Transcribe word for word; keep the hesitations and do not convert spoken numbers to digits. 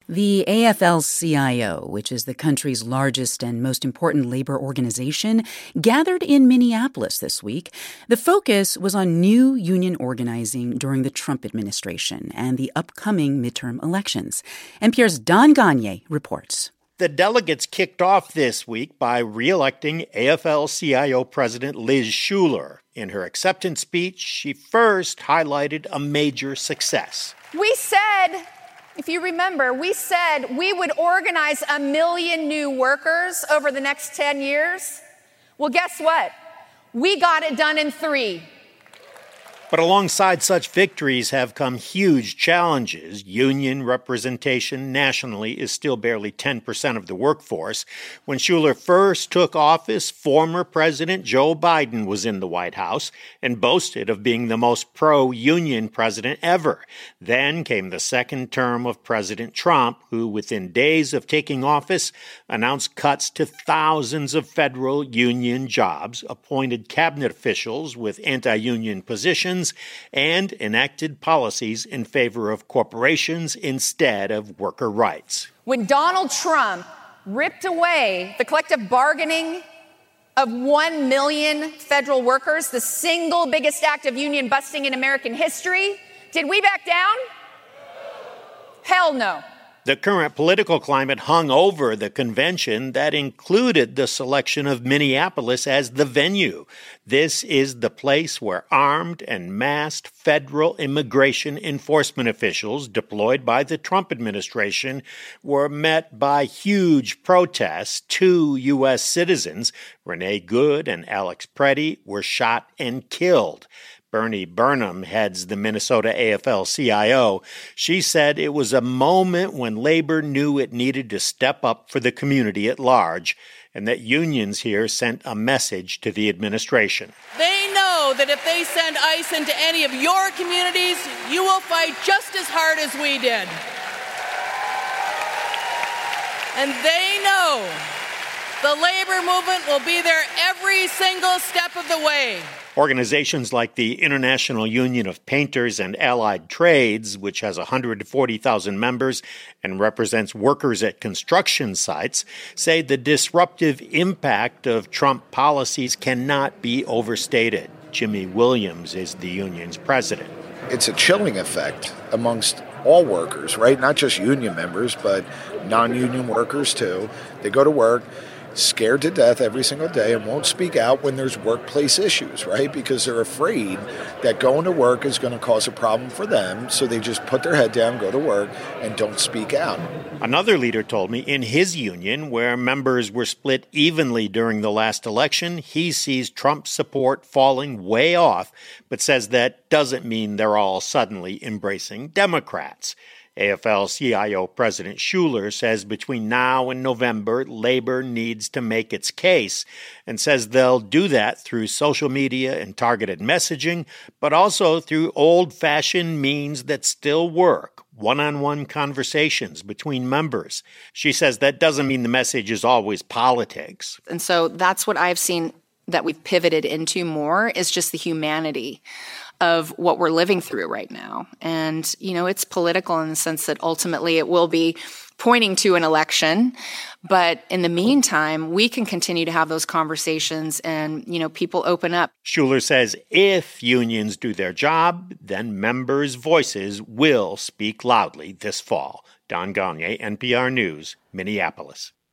The A F L C I O, which is the country's largest and most important labor organization, gathered in Minneapolis this week. The focus was on new union organizing during the Trump administration and the upcoming midterm elections. N P R's Don Gonyea reports. The delegates kicked off this week by re-electing A F L C I O President Liz Shuler. In her acceptance speech, she first highlighted a major success. We said, if you remember, we said we would organize a million new workers over the next ten years. Well, guess what? We got it done in three. But alongside such victories have come huge challenges. Union representation nationally is still barely ten percent of the workforce. When Shuler first took office, former President Joe Biden was in the White House and boasted of being the most pro-union president ever. Then came the second term of President Trump, who within days of taking office announced cuts to thousands of federal union jobs, appointed cabinet officials with anti-union positions, and enacted policies in favor of corporations instead of worker rights. When Donald Trump ripped away the collective bargaining of one million federal workers, the single biggest act of union busting in American history, did we back down? Hell no. The current political climate hung over the convention that included the selection of Minneapolis as the venue. This is the place where armed and masked federal immigration enforcement officials deployed by the Trump administration were met by huge protests. Two U S citizens, Renee Good and Alex Preddy, were shot and killed. Bernie Burnham heads the Minnesota A F L C I O. She said it was a moment when labor knew it needed to step up for the community at large, and that unions here sent a message to the administration. They know that if they send ICE into any of your communities, you will fight just as hard as we did. And they know the labor movement will be there every single step of the way. Organizations like the International Union of Painters and Allied Trades, which has one hundred forty thousand members and represents workers at construction sites, say the disruptive impact of Trump policies cannot be overstated. Jimmy Williams is the union's president. It's a chilling effect amongst all workers, right? Not just union members, but non-union workers too. They go to work scared to death every single day and won't speak out when there's workplace issues, right? Because they're afraid that going to work is going to cause a problem for them. So they just put their head down, go to work, and don't speak out. Another leader told me in his union, where members were split evenly during the last election, he sees Trump's support falling way off, but says that doesn't mean they're all suddenly embracing Democrats. A F L C I O President Shuler says between now and November, labor needs to make its case, and says they'll do that through social media and targeted messaging, but also through old-fashioned means that still work, one-on-one conversations between members. She says that doesn't mean the message is always politics. And so that's what I've seen that we've pivoted into more is just the humanity of what we're living through right now. And, you know, it's political in the sense that ultimately it will be pointing to an election. But in the meantime, we can continue to have those conversations and, you know, people open up. Shuler says if unions do their job, then members' voices will speak loudly this fall. Don Gonyea, N P R News, Minneapolis.